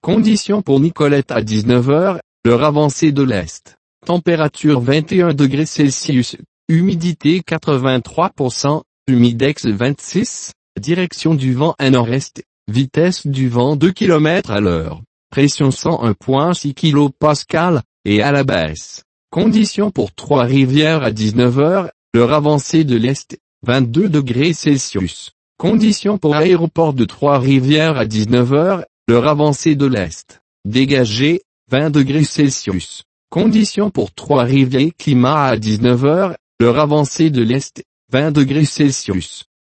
Conditions pour Nicolette à 19 h, l'heure avancée de l'Est. Température 21 degrés Celsius, humidité 83%, humidex 26, direction du vent à nord-est, vitesse du vent 2 km à l'heure, pression 101,6 kPa, et à la baisse. Conditions pour Trois-Rivières à 19 h, l'heure avancée de l'Est, 22 degrés Celsius. Conditions pour Aéroport de Trois-Rivières à 19 h, l'heure avancée de l'Est, dégagé, 20 degrés Celsius. Conditions pour Trois-Rivières climat à 19 h, l'heure avancée de l'Est, 20 degrés Celsius.